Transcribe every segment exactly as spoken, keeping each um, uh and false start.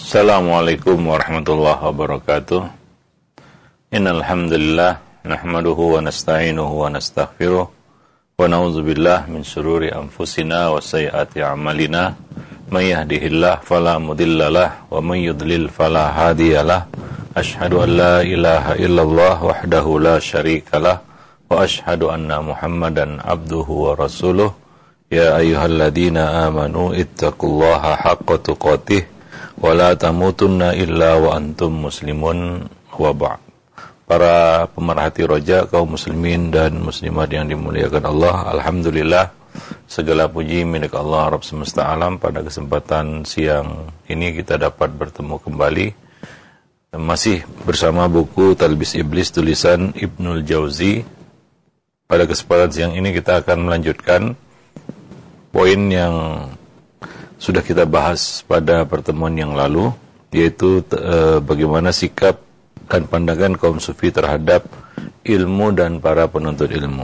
Assalamualaikum warahmatullahi wabarakatuh. Innal hamdalillah nahmaduhu wa nasta'inuhu wa nastaghfiruh wa na'udzubillah min shururi anfusina wa sayyiati a'malina. May yahdihillahu fala mudhillalah wa may yudlil fala hadiyalah. Asyhadu an la ilaha illallah wahdahu la syarikalah wa asyhadu anna Muhammadan abduhu wa rasuluh. Ya ayyuhalladzina amanu ittaqullaha haqqa tuqatih wa la tamutunna illa wa antum muslimun wa ba'd. Para pemerhati roja kaum muslimin dan muslimat yang dimuliakan Allah, alhamdulillah segala puji milik Allah Rabb semesta alam. Pada kesempatan siang ini kita dapat bertemu kembali masih bersama buku Talbis Iblis tulisan Ibnul Jauzi. Pada kesempatan siang ini kita akan melanjutkan poin yang sudah kita bahas pada pertemuan yang lalu, yaitu e, bagaimana sikap dan pandangan kaum sufi terhadap ilmu dan para penuntut ilmu.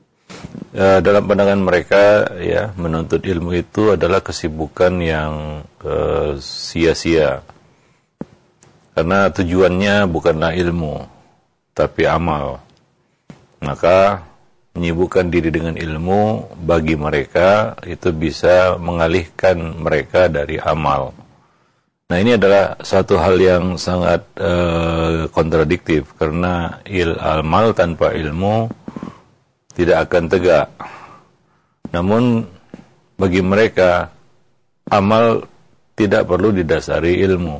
E, dalam pandangan mereka, ya, menuntut ilmu itu adalah kesibukan yang e, sia-sia, karena tujuannya bukanlah ilmu, tapi amal. Maka menyibukkan diri dengan ilmu bagi mereka itu bisa mengalihkan mereka dari amal. Nah, ini adalah satu hal yang sangat uh, kontradiktif, karena il amal tanpa ilmu tidak akan tegak. Namun bagi mereka amal tidak perlu didasari ilmu,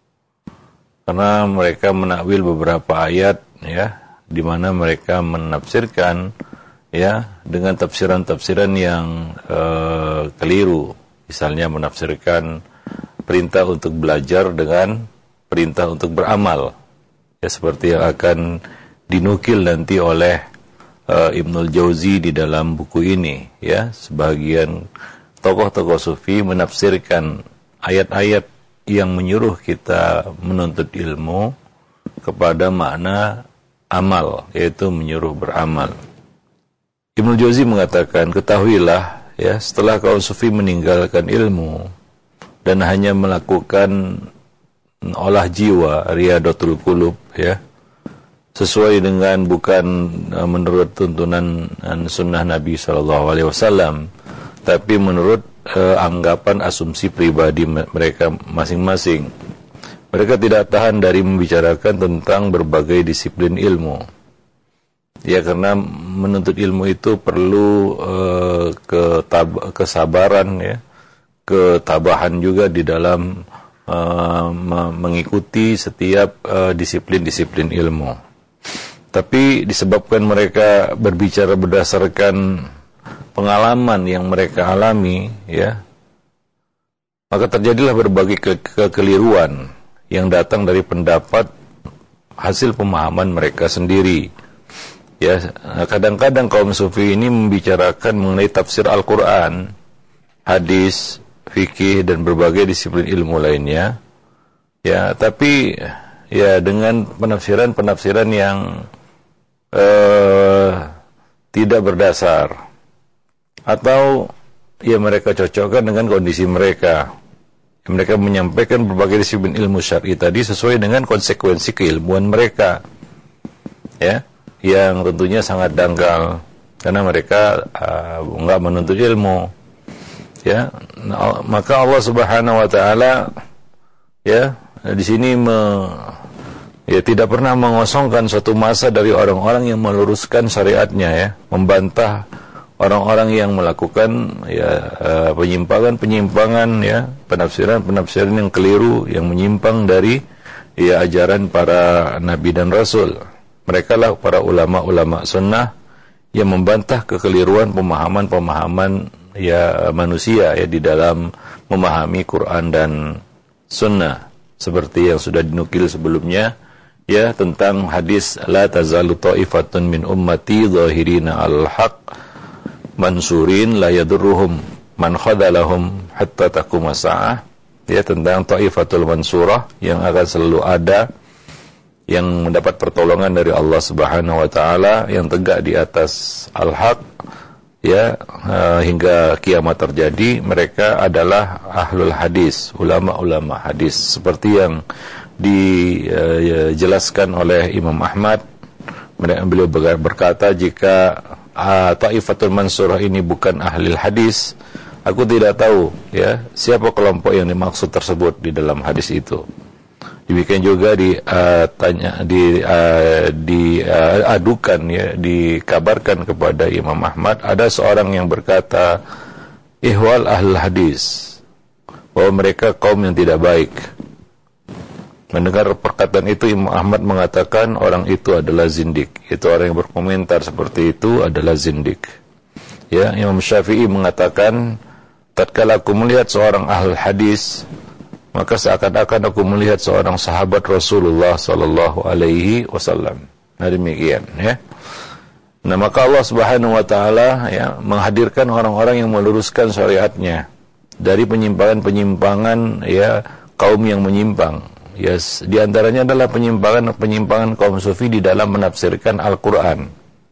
karena mereka menakwil beberapa ayat, ya, di mana mereka menafsirkan, ya, dengan tafsiran-tafsiran yang uh, keliru. Misalnya menafsirkan perintah untuk belajar dengan perintah untuk beramal, ya, seperti yang akan dinukil nanti oleh uh, Ibnul Jauzi di dalam buku ini, ya. Sebagian tokoh-tokoh sufi menafsirkan ayat-ayat yang menyuruh kita menuntut ilmu kepada makna amal, yaitu menyuruh beramal. Ibnu Jauzi mengatakan, ketahuilah, ya, setelah kaum sufi meninggalkan ilmu dan hanya melakukan olah jiwa, riyadatul qulub, ya, sesuai dengan bukan uh, menurut tuntunan uh, sunnah Nabi shallallahu alaihi wasallam, tapi menurut uh, anggapan asumsi pribadi mereka masing-masing. Mereka tidak tahan dari membicarakan tentang berbagai disiplin ilmu. Ya, karena menuntut ilmu itu perlu uh, ketab- kesabaran, ya, ketabahan juga di dalam uh, me- mengikuti setiap uh, disiplin-disiplin ilmu. Tapi disebabkan mereka berbicara berdasarkan pengalaman yang mereka alami, ya, maka terjadilah berbagai ke- kekeliruan yang datang dari pendapat hasil pemahaman mereka sendiri. Ya, kadang-kadang kaum sufi ini membicarakan mengenai tafsir Al-Quran, hadis, fikih, dan berbagai disiplin ilmu lainnya. Ya, tapi ya dengan penafsiran-penafsiran yang uh, tidak berdasar, atau ya mereka cocokkan dengan kondisi mereka. Mereka menyampaikan berbagai disiplin ilmu syar'i tadi sesuai dengan konsekuensi keilmuan mereka, ya, yang tentunya sangat dangkal, karena mereka uh, enggak menuntut ilmu, ya. Nah, maka Allah Subhanahu wa taala, ya, di sini me, ya, tidak pernah mengosongkan suatu masa dari orang-orang yang meluruskan syariatnya, ya, membantah orang-orang yang melakukan, ya, uh, penyimpangan-penyimpangan, ya, penafsiran-penafsiran yang keliru, yang menyimpang dari, ya, ajaran para nabi dan rasul. Mereka lah para ulama-ulama sunnah yang membantah kekeliruan pemahaman-pemahaman, ya, manusia, ya, di dalam memahami Quran dan sunnah, seperti yang sudah dinukil sebelumnya, ya, tentang hadis la tazalu ta'ifatun min ummati zahirina al-haq mansurin la yadurruhum man khadalahum hatta taquma sa'ah, ya, tentang ta'ifatul mansurah yang akan selalu ada, yang mendapat pertolongan dari Allah Subhanahu wa taala, yang tegak di atas al-haq ya uh, hingga kiamat terjadi, mereka adalah ahlul hadis, ulama-ulama hadis, seperti yang dijelaskan uh, oleh Imam Ahmad. Beliau berkata, jika uh, Taifatul Mansurah ini bukan ahli hadis, aku tidak tahu ya siapa kelompok yang dimaksud tersebut di dalam hadis itu. Demikian juga di uh, tanya di uh, diadukan uh, ya dikabarkan kepada Imam Ahmad, ada seorang yang berkata ihwal ahlul hadis, bahwa mereka kaum yang tidak baik. Mendengar perkataan itu, Imam Ahmad mengatakan orang itu adalah zindik. Itu orang yang berkomentar seperti itu adalah zindik. Ya, Imam Syafi'i mengatakan, tatkala aku melihat seorang ahli hadis, maka seakan-akan aku melihat seorang sahabat Rasulullah sallallahu alaihi wasallam. Nah, demikian ya. Nah, maka Allah Subhanahu wa taala ya menghadirkan orang-orang yang meluruskan syariatnya dari penyimpangan-penyimpangan ya kaum yang menyimpang. Yes, di antaranya adalah penyimpangan-penyimpangan kaum sufi di dalam menafsirkan Al-Qur'an.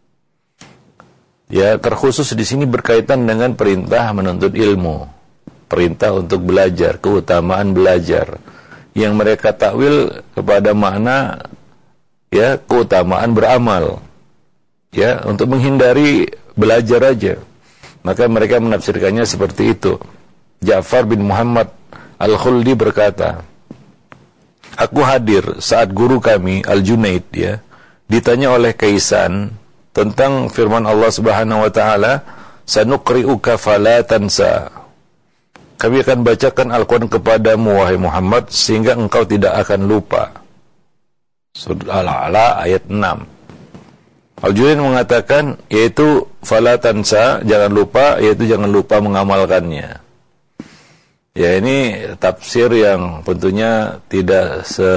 Ya, terkhusus di sini berkaitan dengan perintah menuntut ilmu, perintah untuk belajar, keutamaan belajar, yang mereka takwil kepada makna ya keutamaan beramal. Ya, untuk menghindari belajar aja. Maka mereka menafsirkannya seperti itu. Ja'far bin Muhammad Al-Khuldi berkata, aku hadir saat guru kami Al-Junaid ya ditanya oleh Kaisan tentang firman Allah Subhanahu wa taala, sanuqri'uka fala tansa. Kami akan bacakan Al-Qur'an kepadamu wahai Muhammad sehingga engkau tidak akan lupa. Surah Al-A'la ayat enam. Al-Junaid mengatakan yaitu fala tansa, jangan lupa, yaitu jangan lupa mengamalkannya. Ya, ini tafsir yang tentunya tidak se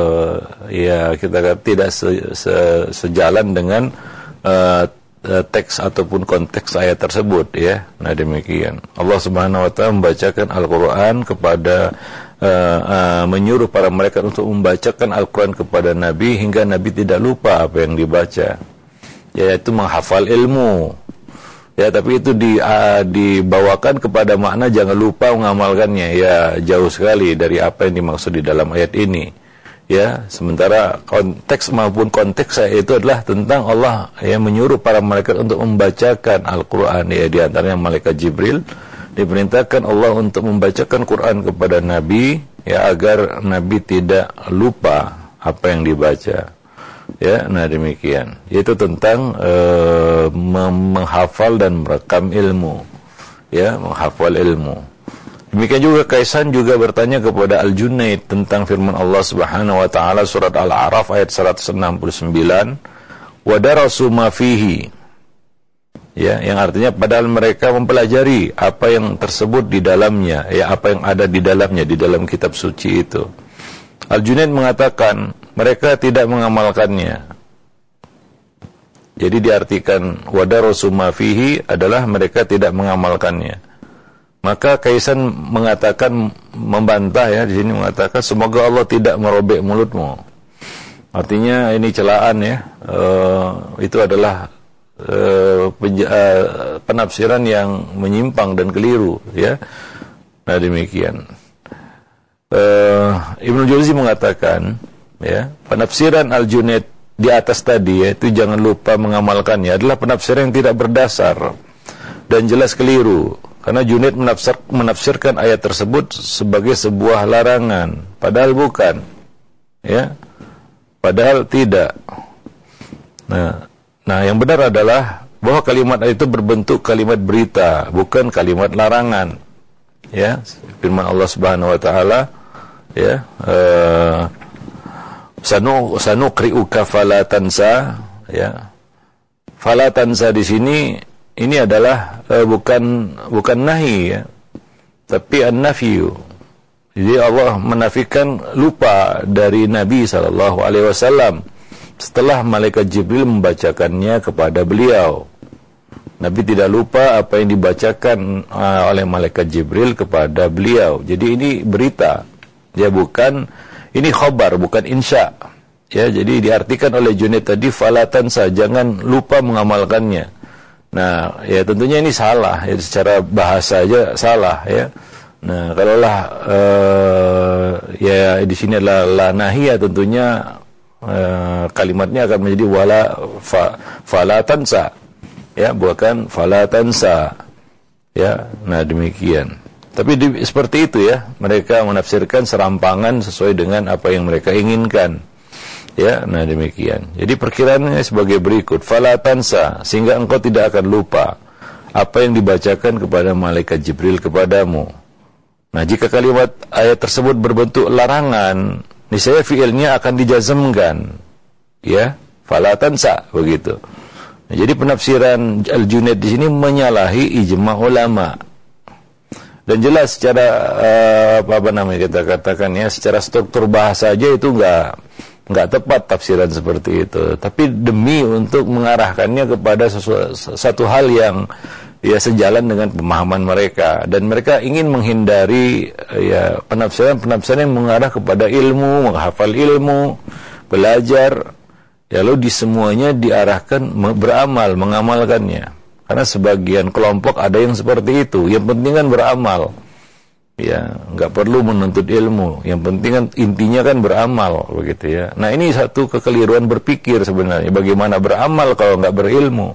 ya kita kata tidak se, se, sejalan dengan uh, teks ataupun konteks ayat tersebut ya. Nah, demikian. Allah Subhanahu wa taala membacakan Al-Qur'an kepada uh, uh, menyuruh para malaikat untuk membacakan Al-Qur'an kepada Nabi hingga Nabi tidak lupa apa yang dibaca. Yaitu menghafal ilmu. Ya, tapi itu di, uh, dibawakan kepada makna jangan lupa mengamalkannya. Ya, jauh sekali dari apa yang dimaksud di dalam ayat ini. Ya, sementara konteks maupun konteks ayat itu adalah tentang Allah yang menyuruh para malaikat untuk membacakan Al-Quran. Ya, di antaranya malaikat Jibril diperintahkan Allah untuk membacakan Quran kepada Nabi, ya, agar Nabi tidak lupa apa yang dibaca. Ya, nah demikian. Itu tentang uh, menghafal dan merekam ilmu. Ya, menghafal ilmu. Demikian juga Kaisan juga bertanya kepada Al-Junaid tentang firman Allah Subhanahu wa taala surat Al-A'raf ayat seratus enam puluh sembilan, wa darasu ma fihi. Ya, yang artinya padahal mereka mempelajari apa yang tersebut di dalamnya, ya apa yang ada di dalamnya di dalam kitab suci itu. Al-Junaid mengatakan mereka tidak mengamalkannya. Jadi diartikan wadarasu ma fihi adalah mereka tidak mengamalkannya. Maka Kaisan mengatakan, membantah ya di sini mengatakan semoga Allah tidak merobek mulutmu. Artinya ini celaan ya. Uh, itu adalah uh, penja- uh, penafsiran yang menyimpang dan keliru ya. Nah, demikian. Uh, Ibnu Jauzi mengatakan ya, penafsiran Al-Junaid di atas tadi yaitu jangan lupa mengamalkannya adalah penafsiran yang tidak berdasar dan jelas keliru, karena Junaid menafsir, menafsirkan ayat tersebut sebagai sebuah larangan padahal bukan ya, padahal tidak. Nah, nah yang benar adalah bahwa kalimat itu berbentuk kalimat berita, bukan kalimat larangan ya. Firman Allah Subhanahu wa taala ya, uh, Sanu sanuqri'uka fala tansa ya. Fala tansa di sini ini adalah uh, bukan bukan nahi ya, tapi an-nafyu. Jadi Allah menafikan lupa dari Nabi sallallahu alaihi wasallam setelah malaikat Jibril membacakannya kepada beliau. Nabi tidak lupa apa yang dibacakan uh, oleh malaikat Jibril kepada beliau. Jadi ini berita. Ya, bukan, ini khobar, bukan insya. Ya, jadi diartikan oleh Junaid tadi falatan sah, jangan lupa mengamalkannya. Nah, ya tentunya ini salah, ya secara bahasa aja salah ya. Nah, kalaulah uh, ya di sini adalah la nahiyah, tentunya uh, kalimatnya akan menjadi wala fa, fala tansa. Ya, bukan fala tansa. Ya, nah demikian. Tapi di, seperti itu ya, mereka menafsirkan serampangan sesuai dengan apa yang mereka inginkan. Ya, nah demikian. Jadi perkiraannya sebagai berikut, fala tansa, sehingga engkau tidak akan lupa apa yang dibacakan kepada malaikat Jibril kepadamu. Nah, jika kalimat ayat tersebut berbentuk larangan, niscaya fiilnya akan dijazmkan. Ya, fala tansa, begitu. Nah, jadi penafsiran Al-Junaid di sini menyalahi ijma' ulama. Dan jelas secara uh, apa namanya kita katakan ya, secara struktur bahasa aja itu enggak nggak tepat tafsiran seperti itu, tapi demi untuk mengarahkannya kepada sesuatu, satu hal yang ya sejalan dengan pemahaman mereka, dan mereka ingin menghindari ya penafsiran-penafsiran yang mengarah kepada ilmu, menghafal ilmu, belajar, ya lalu di semuanya diarahkan beramal, mengamalkannya. Karena sebagian kelompok ada yang seperti itu, yang penting kan beramal. Ya, nggak perlu menuntut ilmu. Yang penting kan intinya kan beramal, begitu ya. Nah, ini satu kekeliruan berpikir sebenarnya. Bagaimana beramal kalau nggak berilmu?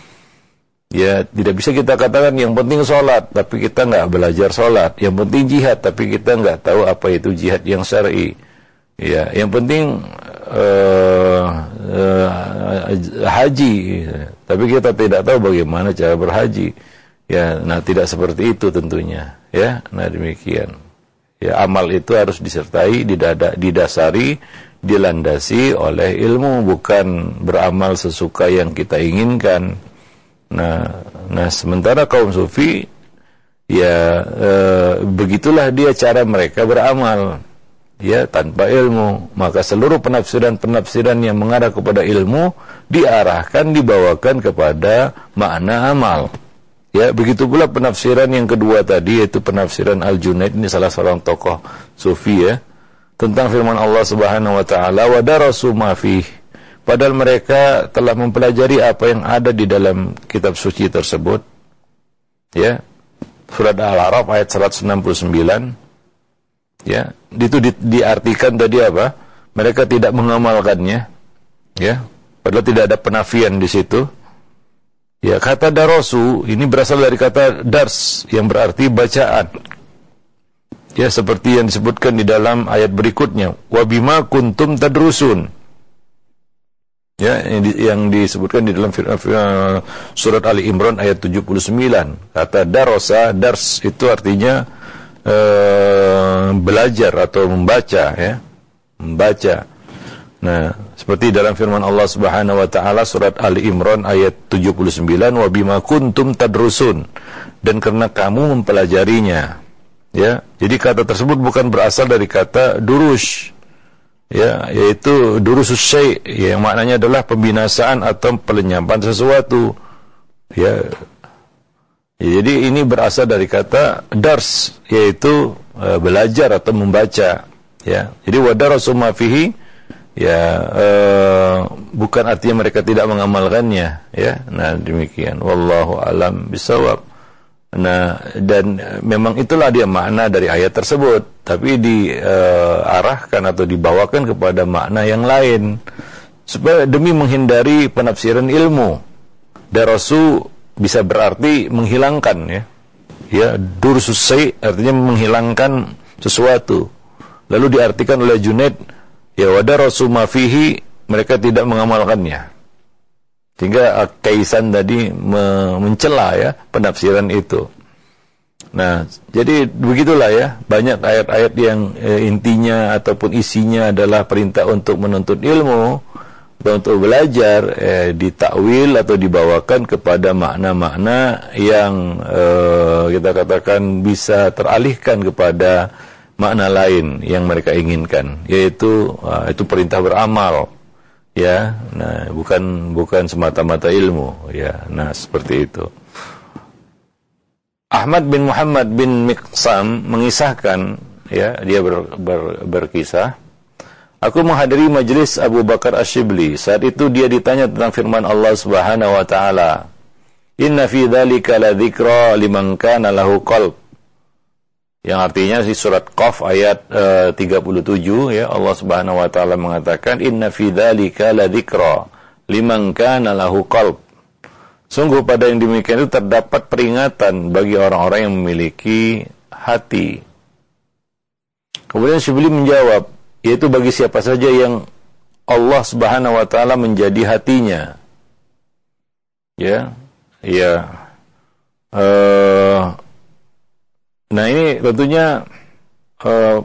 Ya, tidak bisa kita katakan yang penting sholat, tapi kita nggak belajar sholat. Yang penting jihad, tapi kita nggak tahu apa itu jihad yang syar'i. Ya, yang penting uh, uh, haji, tapi kita tidak tahu bagaimana cara berhaji. Ya, nah tidak seperti itu tentunya, ya. Nah demikian. Ya, amal itu harus disertai, didada, didasari, dilandasi oleh ilmu, bukan beramal sesuka yang kita inginkan. Nah, nah sementara kaum sufi, ya e, begitulah dia cara mereka beramal, ya tanpa ilmu. Maka seluruh penafsiran-penafsiran yang mengarah kepada ilmu diarahkan, dibawakan kepada makna amal. Ya, begitu pula penafsiran yang kedua tadi, yaitu penafsiran Al-Junaid, ini salah seorang tokoh sufi ya, tentang firman Allah Subhanahu wa taala, wa darasu ma fih. Padahal mereka telah mempelajari apa yang ada di dalam kitab suci tersebut. Ya. Surat Al-A'raf ayat seratus enam puluh sembilan. Ya, itu di, diartikan tadi apa? Mereka tidak mengamalkannya. Ya. Padahal tidak ada penafian di situ. Ya, kata darasu ini berasal dari kata dars yang berarti bacaan. Ya, seperti yang disebutkan di dalam ayat berikutnya, wa bima kuntum tadrusun. Ya, yang, di, yang disebutkan di dalam surat Ali Imran ayat tujuh puluh sembilan. Kata darasa, dars itu artinya uh, belajar atau membaca ya. Membaca. Nah, seperti dalam firman Allah Subhanahu wa taala surat Ali Imran ayat tujuh puluh sembilan, wa bima kuntum tadrusun, dan karena kamu mempelajarinya. Ya, jadi kata tersebut bukan berasal dari kata durus. Ya, yaitu durusus syai', ya, yang maknanya adalah pembinasaan atau pelenyapan sesuatu. Ya. Ya, jadi ini berasal dari kata dars, yaitu uh, belajar atau membaca. Ya, jadi wadarasu ma fihi, ya uh, bukan artinya mereka tidak mengamalkannya. Ya, nah demikian. Wallahu alam bisawab. Nah, dan memang itulah dia makna dari ayat tersebut, tapi diarahkan uh, atau dibawakan kepada makna yang lain supaya demi menghindari penafsiran ilmu. Darasu bisa berarti menghilangkan ya. Ya, dursus syai' artinya menghilangkan sesuatu. Lalu diartikan oleh Junaid, ya wadarasu ma fihi, mereka tidak mengamalkannya. Sehingga Kaisan tadi mencela ya penafsiran itu. Nah, jadi begitulah ya, banyak ayat-ayat yang e, intinya ataupun isinya adalah perintah untuk menuntut ilmu, atau untuk belajar, e, ditakwil atau dibawakan kepada makna-makna yang e, kita katakan bisa teralihkan kepada makna lain yang mereka inginkan, yaitu e, itu perintah beramal. Ya, nah bukan bukan semata-mata ilmu, ya. Nah, seperti itu. Ahmad bin Muhammad bin Miqsam mengisahkan, ya, dia ber, ber, berkisah, aku menghadiri majelis Abu Bakar Asy-Syibli. Saat itu dia ditanya tentang firman Allah Subhanahu wa taala, Inna fi dzalika ladzikra liman kana lahu qalb. Yang artinya di surat Qaf ayat uh, tiga puluh tujuh ya, Allah Subhanahu wa taala mengatakan inna fi dzalika ladzikra liman kana lahu qalb. Sungguh pada yang demikian itu terdapat peringatan bagi orang-orang yang memiliki hati. Kemudian Syibli menjawab, yaitu bagi siapa saja yang Allah Subhanahu wa taala menjadi hatinya. Ya. Ya, uh, nah ini tentunya uh,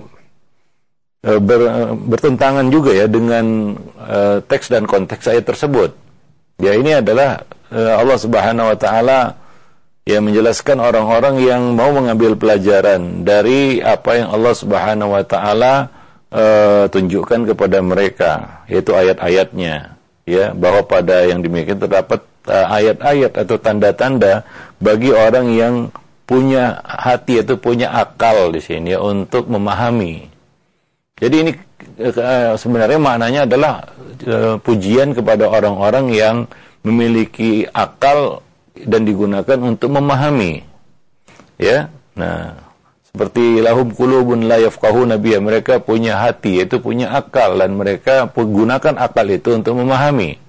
uh, ber, uh, bertentangan juga ya dengan uh, teks dan konteks ayat tersebut. Ya, ini adalah uh, Allah Subhanahu Wa Taala yang menjelaskan orang-orang yang mau mengambil pelajaran dari apa yang Allah Subhanahu Wa Taala uh, tunjukkan kepada mereka, yaitu ayat-ayatnya. Ya, bahwa pada yang demikian terdapat ayat-ayat atau tanda-tanda bagi orang yang punya hati atau punya akal di sini ya, untuk memahami. Jadi ini sebenarnya maknanya adalah uh, pujian kepada orang-orang yang memiliki akal dan digunakan untuk memahami. Ya. Nah, seperti lahum qulubun la yafqahuna biha, mereka punya hati, yaitu punya akal, dan mereka menggunakan akal itu untuk memahami.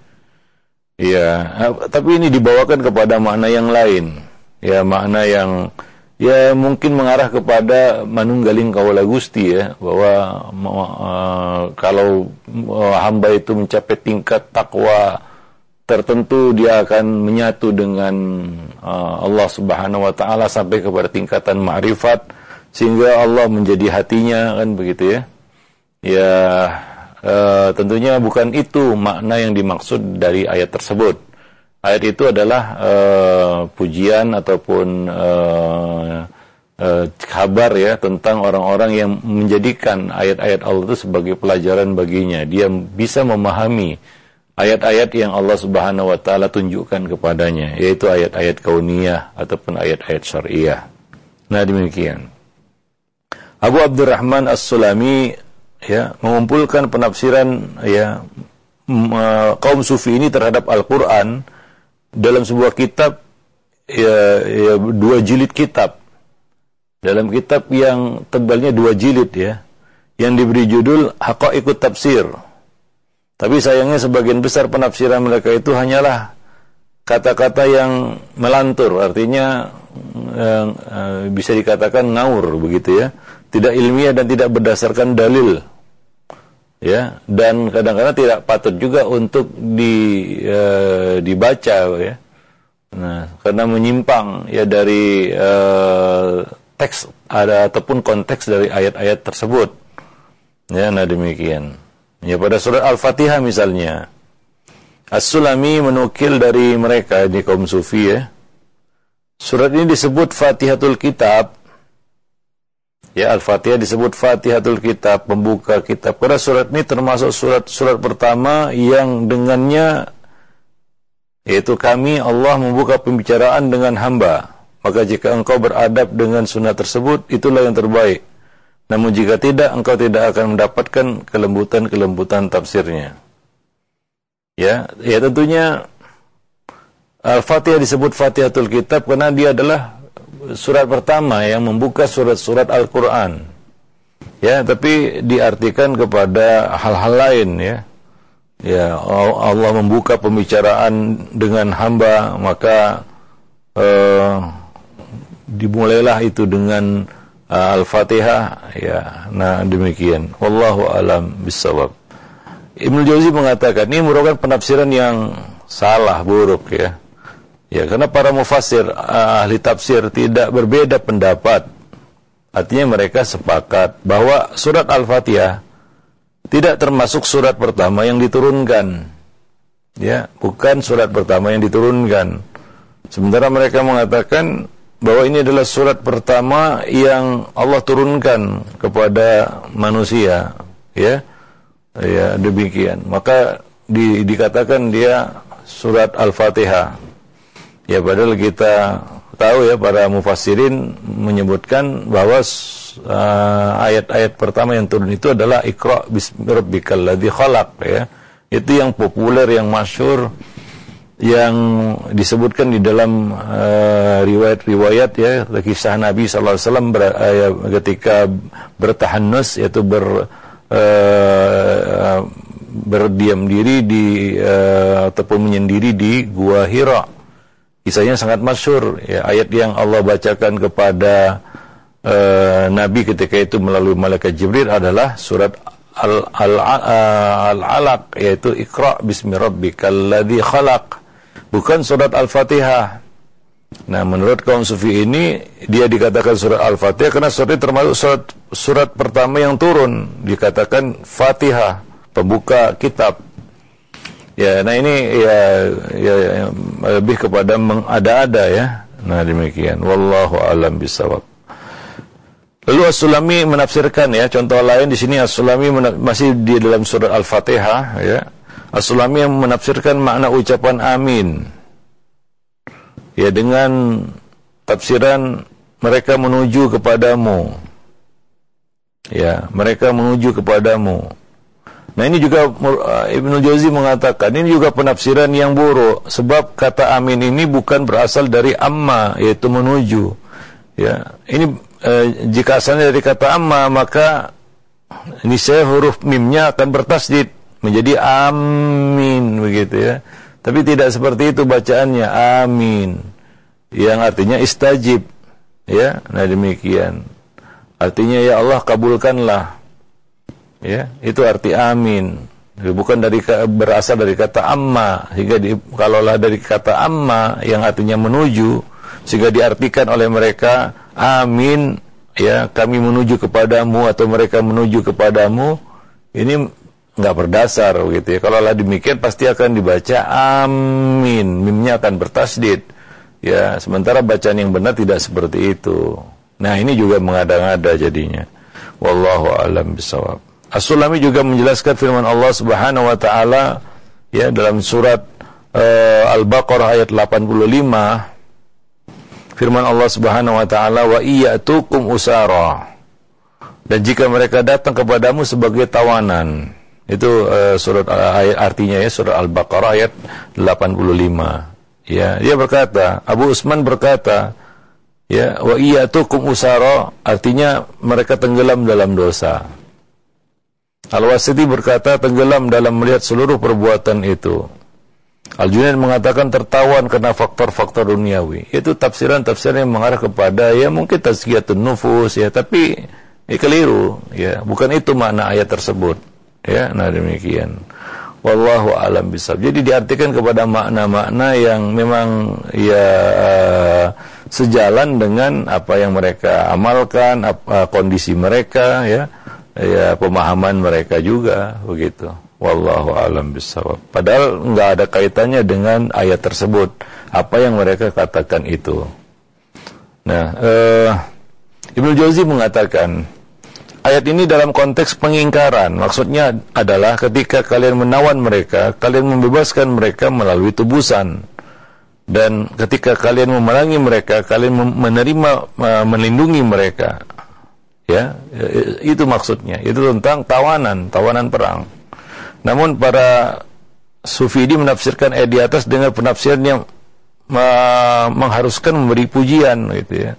Ya, tapi ini dibawakan kepada makna yang lain. Ya, makna yang ya mungkin mengarah kepada manunggaling kaula Gusti ya, bahwa uh, kalau uh, hamba itu mencapai tingkat takwa tertentu, dia akan menyatu dengan uh, Allah Subhanahu wa taala sampai kepada tingkatan ma'rifat sehingga Allah menjadi hatinya, kan begitu ya. Ya, Uh, tentunya bukan itu makna yang dimaksud dari ayat tersebut. Ayat itu adalah uh, pujian ataupun uh, uh, kabar ya tentang orang-orang yang menjadikan ayat-ayat Allah itu sebagai pelajaran baginya. Dia bisa memahami ayat-ayat yang Allah Subhanahu wa taala tunjukkan kepadanya, yaitu ayat-ayat kauniyah ataupun ayat-ayat syar'iyah. Nah, demikian. Abu Abdurrahman As-Sulami ya mengumpulkan penafsiran ya kaum sufi ini terhadap Al-Qur'an dalam sebuah kitab ya, ya dua jilid kitab. Dalam kitab yang tebalnya dua jilid ya, yang diberi judul Haqa'iqut Tafsir. Tapi sayangnya sebagian besar penafsiran mereka itu hanyalah kata-kata yang melantur, artinya yang uh, bisa dikatakan ngaur begitu ya, tidak ilmiah dan tidak berdasarkan dalil. Ya, dan kadang-kadang tidak patut juga untuk di e, dibaca ya. Nah, karena menyimpang ya dari e, teks ada ataupun konteks dari ayat-ayat tersebut. Ya, nah demikian. Ya, pada surat Al-Fatihah misalnya, As-Sulami menukil dari mereka di kaum sufi ya. Surat ini disebut Fatihatul Kitab. Ya, Al-Fatihah disebut Fatihatul Kitab, pembuka kitab. Karena surat ini termasuk surat-surat pertama yang dengannya, yaitu kami Allah membuka pembicaraan dengan hamba. Maka jika engkau beradab dengan sunnah tersebut, itulah yang terbaik. Namun jika tidak, engkau tidak akan mendapatkan kelembutan-kelembutan tafsirnya. Ya, ya tentunya Al-Fatihah disebut Fatihatul Kitab karena dia adalah surat pertama yang membuka surat-surat Al-Quran. Ya, tapi diartikan kepada hal-hal lain ya. Ya, Allah membuka pembicaraan dengan hamba, maka uh, dimulailah itu dengan uh, Al-Fatihah ya. Nah, demikian. Wallahu alam bissawab. Ibnu Jauzi mengatakan ini merupakan penafsiran yang salah, buruk ya. Ya, karena para mufassir, ahli tafsir tidak berbeda pendapat. Artinya mereka sepakat bahwa surat Al-Fatihah tidak termasuk surat pertama yang diturunkan. Ya, bukan surat pertama yang diturunkan. Sementara mereka mengatakan bahwa ini adalah surat pertama yang Allah turunkan kepada manusia. Ya, ya demikian. Maka di, dikatakan dia surat Al-Fatihah. Ya, padahal kita tahu ya, para mufassirin menyebutkan bahwa uh, ayat-ayat pertama yang turun itu adalah Iqra bismi rabbikal ladzi khalaq ya. Itu yang populer, yang masyhur yang disebutkan di dalam uh, riwayat-riwayat ya, kisah Nabi sallallahu alaihi wasallam ber, uh, ketika bertahannus, yaitu ber uh, berdiam diri di uh, ataupun menyendiri di Gua Hira. Kisahnya sangat masyhur ya, ayat yang Allah bacakan kepada uh, Nabi ketika itu melalui malaikat Jibril adalah surat Al, Al, Al, Al-Alaq, yaitu Iqra bismi rabbikal ladzi khalaq, bukan surat Al-Fatihah. Nah, menurut kaum sufi ini dia dikatakan surat Al-Fatihah karena surat ini termasuk surat surat pertama yang turun, dikatakan Fatihah, pembuka kitab. Ya, nah ini ya, ya, ya lebih kepada mengada-ada ya. Nah, demikian. Wallahu a'lam bishawab. Lalu As-Sulami menafsirkan ya, contoh lain di sini As-Sulami masih di dalam surat Al-Fatihah ya. As-Sulami yang menafsirkan makna ucapan amin ya dengan tafsiran mereka menuju kepadamu. Ya, mereka menuju kepadamu. Nah, ini juga uh, Ibnu Jauzi mengatakan ini juga penafsiran yang buruk, sebab kata amin ini bukan berasal dari amma, yaitu menuju. Ya, ini uh, jika asalnya dari kata amma, maka ini saya huruf mimnya akan bertasdid menjadi amin begitu ya. Tapi tidak seperti itu bacaannya, amin, yang artinya istajib ya. Nah, demikian. Artinya ya Allah kabulkanlah. Ya, itu arti amin. Bukan dari berasal dari kata amma, sehingga di, kalaulah dari kata amma yang artinya menuju, sehingga diartikan oleh mereka amin ya, kami menuju kepadamu atau mereka menuju kepadamu, ini enggak berdasar gitu ya. Kalaulah demikian pasti akan dibaca amin, mimnya akan bertasdid. Ya, sementara bacaan yang benar tidak seperti itu. Nah, ini juga mengada-ngada jadinya. Wallahu a'lam bishawab. As-Sulami juga menjelaskan firman Allah Subhanahu wa taala ya dalam surat uh, Al-Baqarah ayat delapan puluh lima. Firman Allah Subhanahu wa taala, wa iyatukum usara. Dan jika mereka datang kepadamu sebagai tawanan. Itu uh, surat uh, ayat artinya ya, surat Al-Baqarah ayat delapan puluh lima. Ya, dia berkata, Abu Usman berkata, ya, wa iyatukum usara artinya mereka tenggelam dalam dosa. Al-Wasiti berkata tenggelam dalam melihat seluruh perbuatan itu. Al-Junaid mengatakan tertawan karena faktor-faktor duniawi. Itu tafsiran-tafsiran yang mengarah kepada ya mungkin tazkiyatun nufus ya, tapi ya, keliru ya, bukan itu makna ayat tersebut ya. Nah, demikian. Wallahu a'lam bishawab. Jadi diartikan kepada makna-makna yang memang ya sejalan dengan apa yang mereka amalkan, apa kondisi mereka ya. Ya, pemahaman mereka juga begitu. Wallahu a'lam bishawab. Padahal enggak ada kaitannya dengan ayat tersebut, apa yang mereka katakan itu. Nah, eh, Ibnu Jauzi mengatakan ayat ini dalam konteks pengingkaran. Maksudnya adalah ketika kalian menawan mereka, kalian membebaskan mereka melalui tebusan. Dan ketika kalian memerangi mereka, kalian menerima, melindungi mereka. Ya, itu maksudnya. Itu tentang tawanan, tawanan perang. Namun para Sufidi menafsirkan ayat di atas dengan penafsiran yang uh, mengharuskan memberi pujian, gitu ya.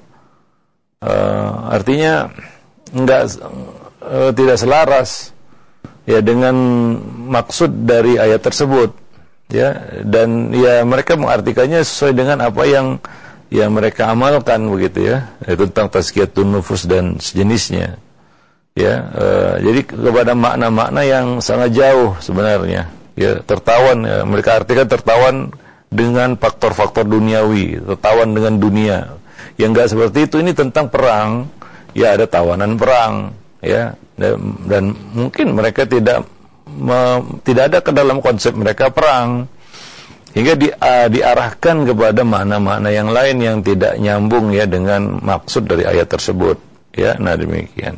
Uh, artinya enggak uh, tidak selaras ya dengan maksud dari ayat tersebut, ya. Dan ya mereka mengartikannya sesuai dengan apa yang yang mereka amalkan begitu ya, yaitu tentang tazkiyatun nufus dan sejenisnya ya. E, jadi kepada makna-makna yang sangat jauh sebenarnya ya, tertawan ya, mereka artikan tertawan dengan faktor-faktor duniawi, tertawan dengan dunia yang enggak seperti itu. Ini tentang perang ya, ada tawanan perang ya, dan, dan mungkin mereka tidak me, tidak ada ke dalam konsep mereka perang, hingga di, uh, diarahkan kepada makna-makna yang lain yang tidak nyambung ya dengan maksud dari ayat tersebut ya. Nah, demikian.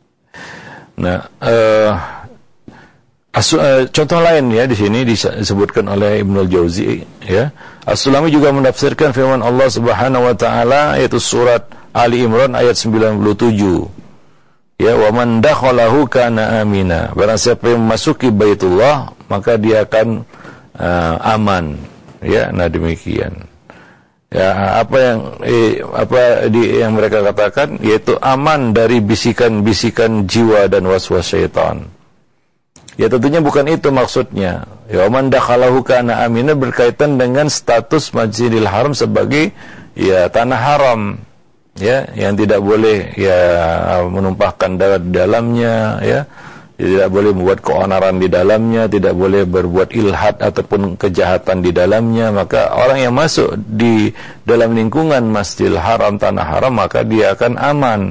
Nah, uh, asu, uh, contoh lain ya di sini disebutkan oleh Ibnu Jauzi ya. As-Sulami juga menafsirkan firman Allah Subhanahu wa taala yaitu surat Ali Imran ayat sembilan puluh tujuh. Ya, wa man dakhalahu kana amina. Barang siapa yang memasuki Baitullah, maka dia akan Uh, aman Ya, nah demikian. Ya, apa yang eh, apa di yang mereka katakan yaitu aman dari bisikan-bisikan jiwa dan waswas syaitan. Ya tentunya bukan itu maksudnya. Ya man dakhalahu kana aminan berkaitan dengan status Masjidil Haram sebagai ya tanah haram. Ya, yang tidak boleh ya menumpahkan darah di dalamnya, ya. Tidak boleh membuat keonaran di dalamnya, tidak boleh berbuat ilhad ataupun kejahatan di dalamnya. Maka orang yang masuk di dalam lingkungan Masjidil Haram, tanah haram, maka dia akan aman.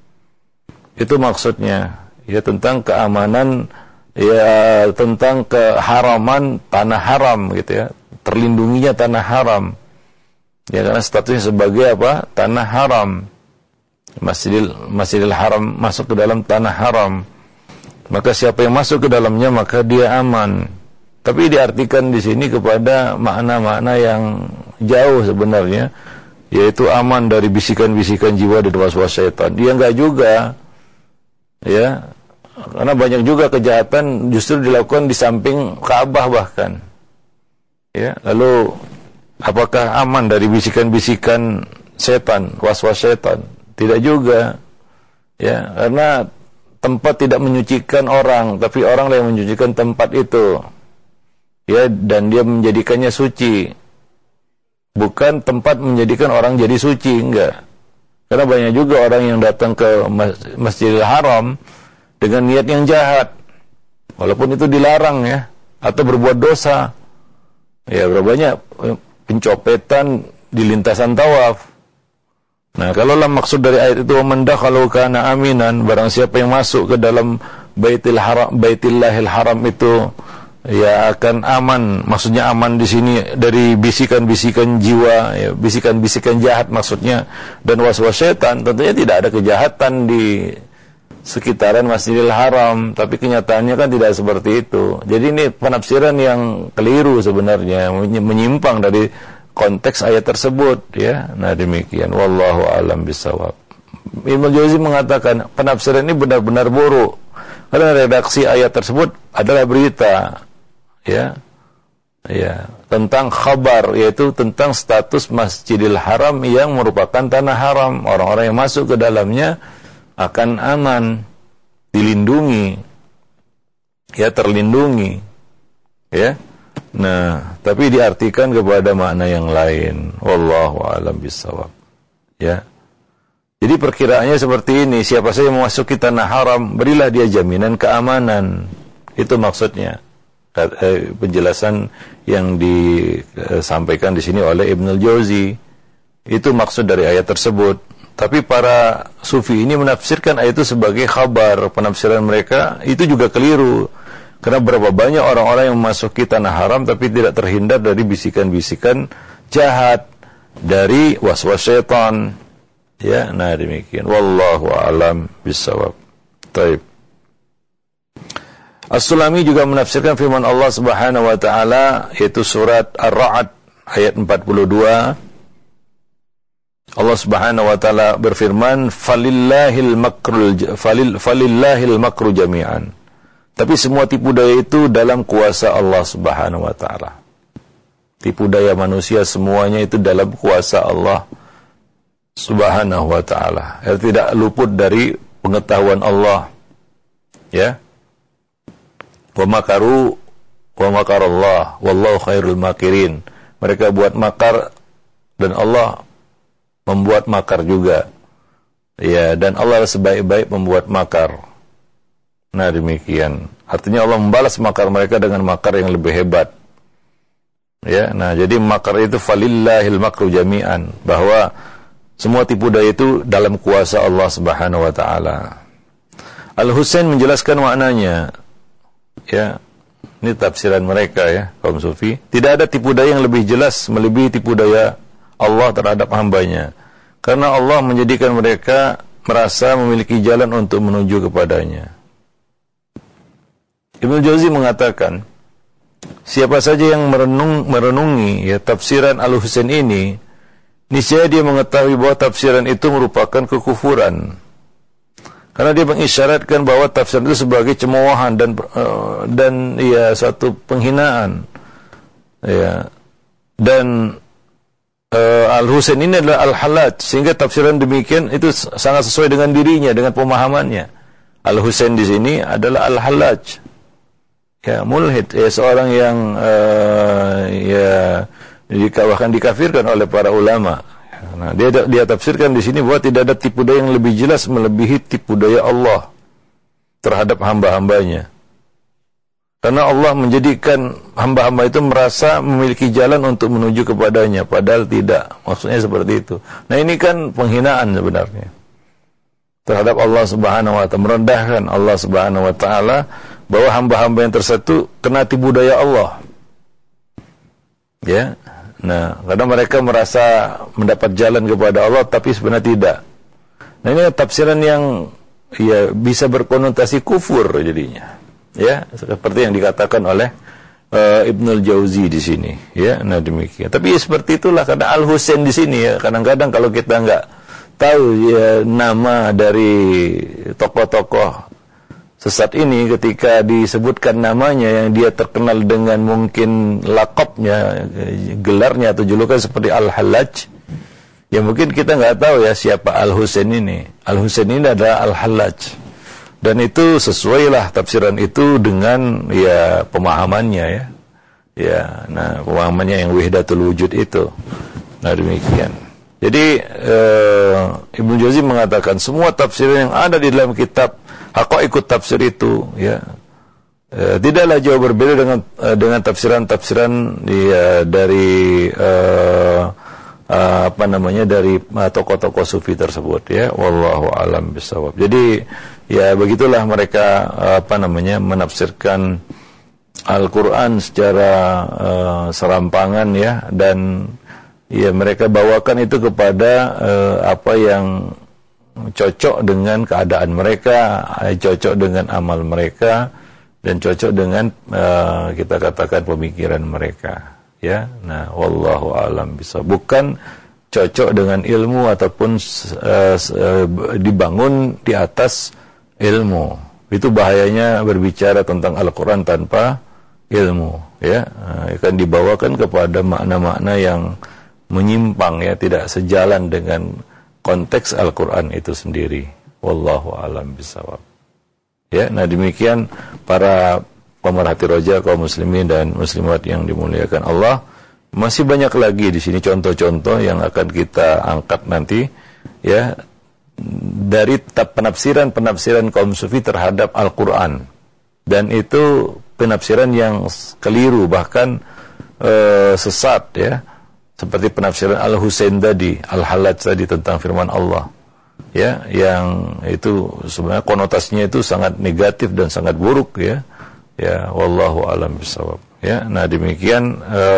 Itu maksudnya. Ya tentang keamanan, ya tentang keharaman tanah haram gitu ya. Terlindunginya tanah haram. Ya karena statusnya sebagai apa? Tanah haram. Masjidil Masjidil Haram masuk ke dalam tanah haram. Maka siapa yang masuk ke dalamnya maka dia aman. Tapi diartikan di sini kepada makna-makna yang jauh sebenarnya, yaitu aman dari bisikan-bisikan jiwa dan waswas syaitan. Dia enggak juga, ya, karena banyak juga kejahatan justru dilakukan di samping Ka'bah bahkan. Ya, lalu apakah aman dari bisikan-bisikan setan, waswas syaitan? Tidak juga, ya, karena tempat tidak menyucikan orang, tapi orang yang menyucikan tempat itu, ya, dan dia menjadikannya suci. Bukan tempat menjadikan orang jadi suci, enggak. Karena banyak juga orang yang datang ke Masjidil Haram dengan niat yang jahat, walaupun itu dilarang, ya, atau berbuat dosa. Ya, berapa banyak pencopetan di lintasan tawaf. Nah, kalaulah maksud dari ayat itu mendakhalu kana aminan, barang siapa yang masuk ke dalam Baitul Haram, Baitillahil Haram itu ya akan aman. Maksudnya aman di sini dari bisikan-bisikan jiwa, ya, bisikan-bisikan jahat maksudnya, dan waswas syaitan. Tentunya tidak ada kejahatan di sekitaran Masjidil Haram, tapi kenyataannya kan tidak seperti itu. Jadi ini penafsiran yang keliru sebenarnya, menyimpang dari konteks ayat tersebut, ya. Nah demikian, wallahu alam bisawab. Ibnu Jauzi mengatakan penafsiran ini benar-benar buruk karena redaksi ayat tersebut adalah berita, ya, ya, tentang khabar, yaitu tentang status Masjidil Haram yang merupakan tanah haram. Orang-orang yang masuk ke dalamnya akan aman, dilindungi, ya, terlindungi, ya. Nah, tapi diartikan kepada makna yang lain. Wallahu a'lam bishawab. Ya. Jadi perkiraannya seperti ini, siapa saja yang memasuki tanah haram, berilah dia jaminan keamanan. Itu maksudnya. Penjelasan yang disampaikan di sini oleh Ibnu Jauzi. Itu maksud dari ayat tersebut. Tapi para sufi ini menafsirkan ayat itu sebagai khabar. Penafsiran mereka itu juga keliru. Karena berapa banyak orang-orang yang memasuki tanah haram tapi tidak terhindar dari bisikan-bisikan jahat, dari waswas syaitan. Ya, nah demikian. Wallahu a'lam bishawab. Taib. As-Sulami juga menafsirkan firman Allah Subhanahu wa taala, yaitu surat Ar-Ra'd ayat empat puluh dua. Allah Subhanahu wa taala berfirman, "Falillahil makrul falil falillahil makru jami'an." Tapi semua tipu daya itu dalam kuasa Allah Subhanahu wa taala. Tipu daya manusia semuanya itu dalam kuasa Allah Subhanahu wa taala. Ya, tidak luput dari pengetahuan Allah. Ya. Wa makaru wa makarallah wallahu khairul makirin. Mereka buat makar dan Allah membuat makar juga. Ya, dan Allah sebaik-baik membuat makar. Nah demikian. Artinya Allah membalas makar mereka dengan makar yang lebih hebat. Ya, nah jadi makar itu falillahil makru jami'an, bahwa semua tipu daya itu dalam kuasa Allah Subhanahu wa taala. Al-Husain menjelaskan maknanya. Ya. Ini tafsiran mereka, ya, kaum sufi. Tidak ada tipu daya yang lebih jelas melebihi tipu daya Allah terhadap hambanya. Karena Allah menjadikan mereka merasa memiliki jalan untuk menuju kepadanya. Ibnu Jauzi mengatakan, siapa saja yang merenung, merenungi ya tafsiran Al-Husain ini, niscaya dia mengetahui bahwa tafsiran itu merupakan kekufuran. Karena dia mengisyaratkan bahwa tafsiran itu sebagai cemoohan dan uh, dan ya satu penghinaan. Ya. Dan uh, Al-Husain ini adalah Al-Hallaj, sehingga tafsiran demikian itu sangat sesuai dengan dirinya, dengan pemahamannya. Al-Husain di sini adalah Al-Hallaj, ya mulhid, ya seorang yang uh, ya bahkan dikafirkan oleh para ulama. Nah, dia dia tafsirkan di sini bahwa tidak ada tipu daya yang lebih jelas melebihi tipu daya Allah terhadap hamba-hambanya. Karena Allah menjadikan hamba-hamba itu merasa memiliki jalan untuk menuju kepadanya, padahal tidak. Maksudnya seperti itu. Nah, ini kan penghinaan sebenarnya terhadap Allah Subhanahu wa taala, merendahkan Allah Subhanahu wa taala, bahwa hamba-hamba yang tersatu kena tipu daya Allah. Ya. Nah, karena mereka merasa mendapat jalan kepada Allah tapi sebenarnya tidak. Nah, ini tafsiran yang ya bisa berkonotasi kufur jadinya. Ya, seperti yang dikatakan oleh uh, Ibnul Jauzi di sini, ya. Nah, demikian. Tapi ya, seperti itulah, karena Al-Husain di sini ya, kadang-kadang kalau kita enggak tahu ya nama dari tokoh-tokoh sesat ini, ketika disebutkan namanya yang dia terkenal dengan mungkin lakopnya, gelarnya atau julukan seperti Al-Hallaj, ya mungkin kita nggak tahu ya siapa Al-Husain ini. Al-Husain ini adalah Al-Hallaj, dan itu sesuailah tafsiran itu dengan ya pemahamannya ya, ya, nah pemahamannya yang wahdatul wujud itu. Nah, demikian. Jadi uh, Ibnu Jauzi mengatakan semua tafsiran yang ada di dalam kitab Haqaiqut Tafsir itu ya uh, tidaklah jauh berbeda dengan uh, dengan tafsiran-tafsiran ya, dari uh, uh, apa namanya dari uh, tokoh-tokoh sufi tersebut ya. Wallahu a'lam bishawab. Jadi ya begitulah mereka uh, apa namanya menafsirkan Al-Qur'an secara uh, serampangan ya, dan ya mereka bawakan itu kepada uh, apa yang cocok dengan keadaan mereka, cocok dengan amal mereka, dan cocok dengan uh, kita katakan pemikiran mereka ya. Nah, wallahu a'lam bishawab. Bukan cocok dengan ilmu ataupun uh, uh, dibangun di atas ilmu. Itu bahayanya berbicara tentang Al-Qur'an tanpa ilmu ya. Uh, akan dibawakan kepada makna-makna yang menyimpang ya, tidak sejalan dengan konteks Al-Qur'an itu sendiri. Wallahu a'lam bishawab. Ya, nah demikian para pemerhati roja kaum muslimin dan muslimat yang dimuliakan Allah. Masih banyak lagi di sini contoh-contoh yang akan kita angkat nanti ya, dari penafsiran-penafsiran kaum sufi terhadap Al-Qur'an. Dan itu penafsiran yang keliru, bahkan uh, sesat ya. Seperti penafsiran Al-Husain tadi, Al-Hallaj tadi tentang firman Allah. Ya, yang itu sebenarnya konotasinya itu sangat negatif dan sangat buruk ya. Ya, wallahu a'lam bishawab. Ya, nah demikian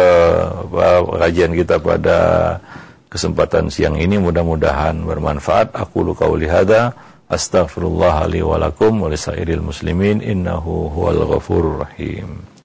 uh, kajian kita pada kesempatan siang ini, mudah-mudahan bermanfaat. Aqulu qauli hadza, astaghfirullah li wa lakum wa lisairil muslimin, innahu huwal ghafurur rahim.